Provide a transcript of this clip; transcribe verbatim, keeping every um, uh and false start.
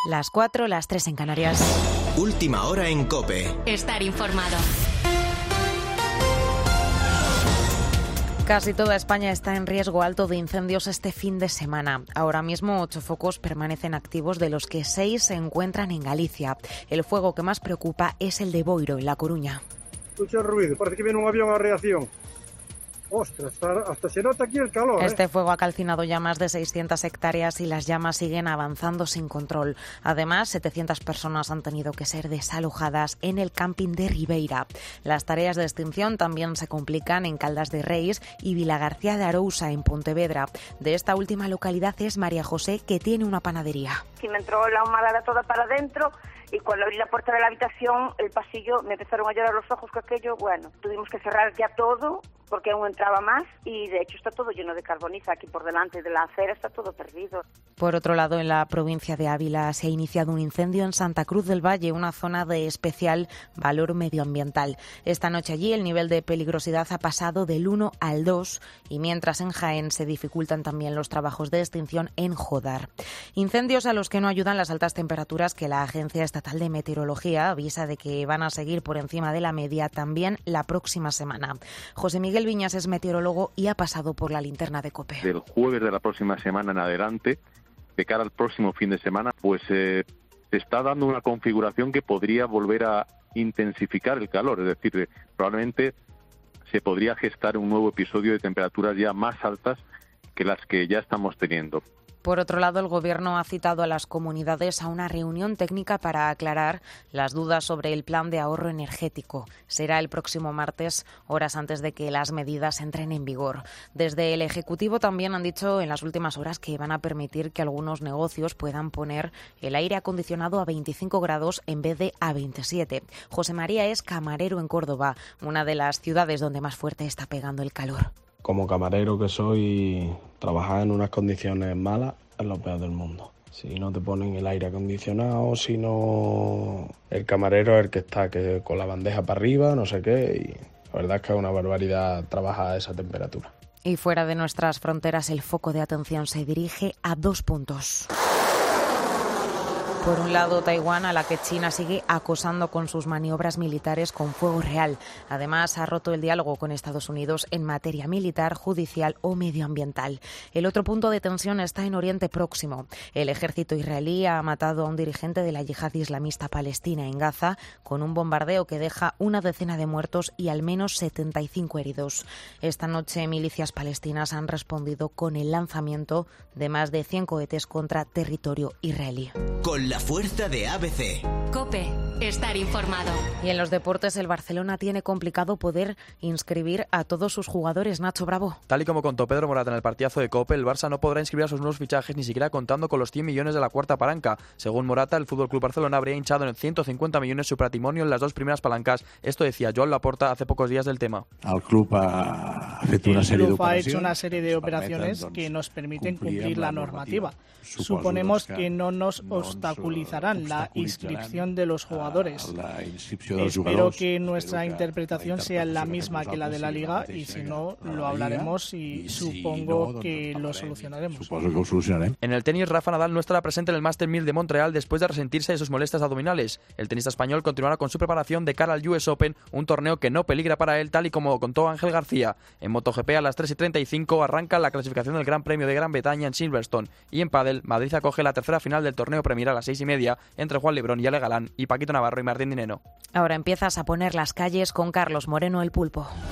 Las cuatro, las tres en Canarias. Última hora en COPE. Estar informado. Casi toda España está en riesgo alto de incendios este fin de semana. Ahora mismo ocho focos permanecen activos, de los que seis se encuentran en Galicia. El fuego que más preocupa es el de Boiro, en La Coruña. Escucha el ruido, parece que viene un avión a reacción. Ostras, hasta se nota aquí el calor. ¿eh? Este fuego ha calcinado ya más de seiscientas hectáreas y las llamas siguen avanzando sin control. Además, setecientas personas han tenido que ser desalojadas en el camping de Ribeira. Las tareas de extinción también se complican en Caldas de Reis y Vilagarcía de Arousa, en Pontevedra. De esta última localidad es María José, que tiene una panadería. Sí, me entró la humedad toda para adentro. Y cuando abrí la puerta de la habitación, el pasillo, me empezaron a llorar los ojos con aquello. Bueno, tuvimos que cerrar ya todo porque aún entraba más y de hecho está todo lleno de carboniza. Aquí por delante de la acera está todo perdido. Por otro lado, en la provincia de Ávila se ha iniciado un incendio en Santa Cruz del Valle, una zona de especial valor medioambiental. Esta noche allí el nivel de peligrosidad ha pasado del uno al dos y mientras en Jaén se dificultan también los trabajos de extinción en Jodar. Incendios a los que no ayudan las altas temperaturas que la Agencia Estatal de Meteorología avisa de que van a seguir por encima de la media también la próxima semana. José Miguel Viñas es meteorólogo y ha pasado por la linterna de COPE. Del jueves de la próxima semana en adelante, de cara al próximo fin de semana, pues eh, se está dando una configuración que podría volver a intensificar el calor, es decir, probablemente se podría gestar un nuevo episodio de temperaturas ya más altas que las que ya estamos teniendo. Por otro lado, el Gobierno ha citado a las comunidades a una reunión técnica para aclarar las dudas sobre el plan de ahorro energético. Será el próximo martes, horas antes de que las medidas entren en vigor. Desde el Ejecutivo también han dicho en las últimas horas que van a permitir que algunos negocios puedan poner el aire acondicionado a veinticinco grados en vez de a veintisiete. José María es camarero en Córdoba, una de las ciudades donde más fuerte está pegando el calor. Como camarero que soy, trabajar en unas condiciones malas es lo peor del mundo. Si no te ponen el aire acondicionado, si no... El camarero es el que está que con la bandeja para arriba, no sé qué, y la verdad es que es una barbaridad trabajar a esa temperatura. Y fuera de nuestras fronteras, el foco de atención se dirige a dos puntos. Por un lado, Taiwán, a la que China sigue acosando con sus maniobras militares con fuego real. Además, ha roto el diálogo con Estados Unidos en materia militar, judicial o medioambiental. El otro punto de tensión está en Oriente Próximo. El ejército israelí ha matado a un dirigente de la yihad islamista palestina en Gaza con un bombardeo que deja una decena de muertos y al menos setenta y cinco heridos. Esta noche, milicias palestinas han respondido con el lanzamiento de más de cien cohetes contra territorio israelí. Con la fuerza de A B C. COPE. Estar informado. Y en los deportes, el Barcelona tiene complicado poder inscribir a todos sus jugadores. Nacho Bravo. Tal y como contó Pedro Morata en el partidazo de COPE, el Barça no podrá inscribir a sus nuevos fichajes ni siquiera contando con los cien millones de la cuarta palanca. Según Morata, el F C Barcelona habría hinchado en ciento cincuenta millones su patrimonio en las dos primeras palancas. Esto decía Joan Laporta hace pocos días del tema. El club ha hecho una serie de operaciones, ha hecho una serie de operaciones que nos permiten cumplir la normativa. Suponemos que no nos obstaculizarán la inscripción de los jugadores. Espero que nuestra interpretación sea la misma que la de la Liga y si no, lo hablaremos y supongo que lo solucionaremos. En el tenis, Rafa Nadal no estará presente en el Master mil de Montreal después de resentirse de sus molestias abdominales. El tenista español continuará con su preparación de cara al U S Open, un torneo que no peligra para él, tal y como contó Ángel García. En MotoGP a las tres y treinta y cinco arranca la clasificación del Gran Premio de Gran Bretaña en Silverstone y en pádel, Madrid acoge la tercera final del torneo Premier a las seis y media entre Juan Lebrón y Ale Galán y Paquito Navarro y Martín Dineno. Ahora empiezas a poner las calles con Carlos Moreno el Pulpo.